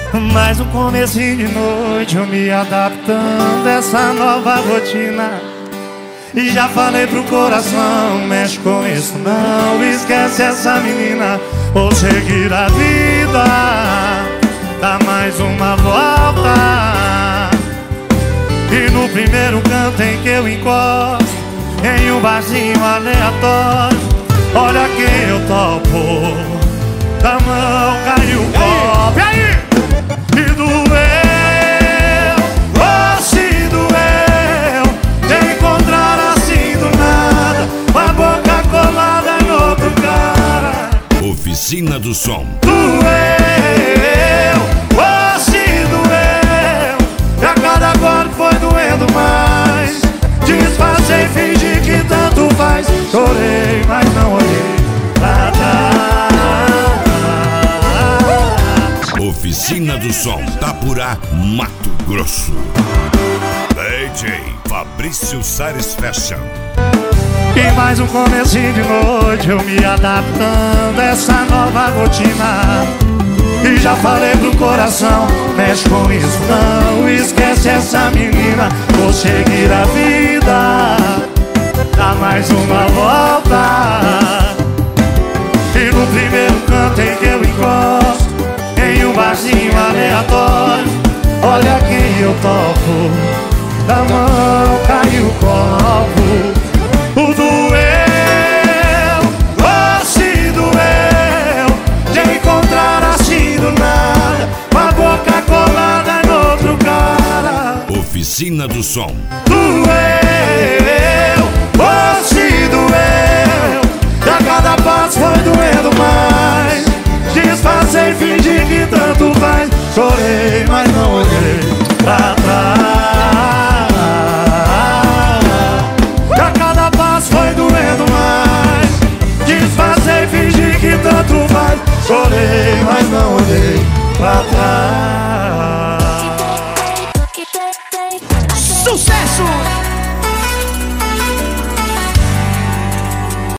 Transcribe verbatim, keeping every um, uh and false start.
Mas no comecinho de noite eu me adaptando a essa nova rotina. E já falei pro coração, mexe com isso não, esquece essa menina. Vou seguir a vida, dá mais uma volta. E no primeiro canto em que eu encosto, em um barzinho aleatório, olha quem eu topo, da mão caiu o copo. E aí? E doeu, oh se doeu, te encontrar assim do nada, com a boca colada em outro cara. Oficina do Som. Doeu, oh se doeu, e a cada golpe foi doendo mais. Disfarcei, fingi que tanto faz. Chorei, mas não olhei pra trás. Oficina do Som, Tapurá, Mato Grosso. D J Fabrício Sares Fashion. E mais um comecinho de noite eu me adaptando a essa nova rotina. E já falei pro coração, mexe com isso não, esquece essa menina. Vou seguir a vida, dá mais uma volta. E no primeiro canto em que eu encosto, em um barzinho aleatório, olha quem eu topo, da mão caiu o copo. O doeu, oh se doeu, de encontrar assim do nada, com a boca colada em outro cara. Oficina do Som. Doeu, oh se doeu, e a cada passo foi doendo mais. Disfarcei, fingi que tanto faz. Chorei, mas não olhei pra trás. E a cada passo foi doendo mais. Disfarcei, fingi que tanto faz. Chorei, mas não olhei pra trás. Sucesso!